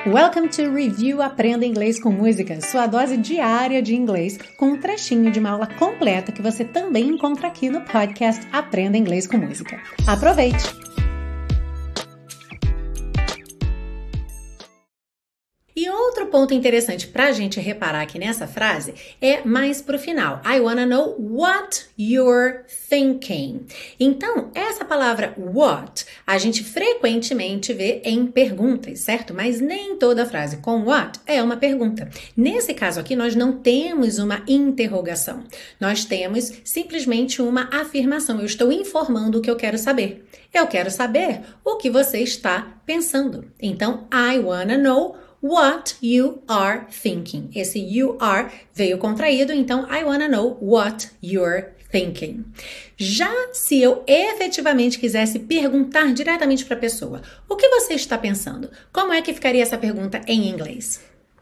Welcome to Review Aprenda Inglês com Música, sua dose diária de inglês com um trechinho de uma aula completa que você também encontra aqui no podcast Aprenda Inglês com Música. Aproveite! E outro ponto interessante para a gente reparar aqui nessa frase é mais pro final. I wanna know what you're thinking. Então, essa palavra what a gente frequentemente vê em perguntas, certo? Mas nem toda frase com what é uma pergunta. Nesse caso aqui, nós não temos uma interrogação. Nós temos simplesmente uma afirmação. Eu estou informando o que eu quero saber. Eu quero saber o que você está pensando. Então, I wanna know what you are thinking. Esse you are veio contraído, então I wanna know what you're thinking. Já se eu efetivamente quisesse perguntar diretamente para a pessoa, o que você está pensando? Como é que ficaria essa pergunta em inglês?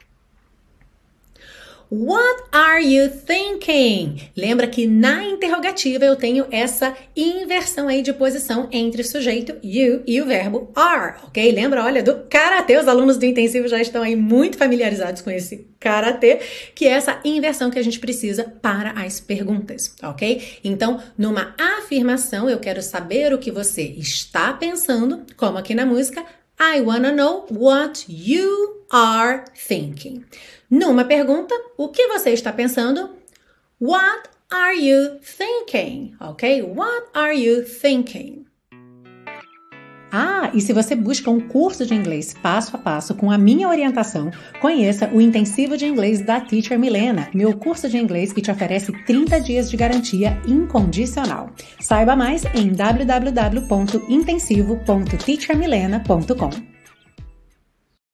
What are you thinking? Lembra que na interrogativa eu tenho essa inversão aí de posição entre o sujeito you e o verbo are, ok? Lembra, olha, do karatê, os alunos do intensivo já estão aí muito familiarizados com esse karatê, que é essa inversão que a gente precisa para as perguntas, ok? Então, numa afirmação, eu quero saber o que você está pensando, como aqui na música, I wanna know what you are thinking. Numa pergunta, o que você está pensando? What are you thinking? Ok? What are you thinking? Ah, e se você busca um curso de inglês passo a passo com a minha orientação, conheça o Intensivo de Inglês da Teacher Milena, meu curso de inglês que te oferece 30 dias de garantia incondicional. Saiba mais em www.intensivo.teachermilena.com.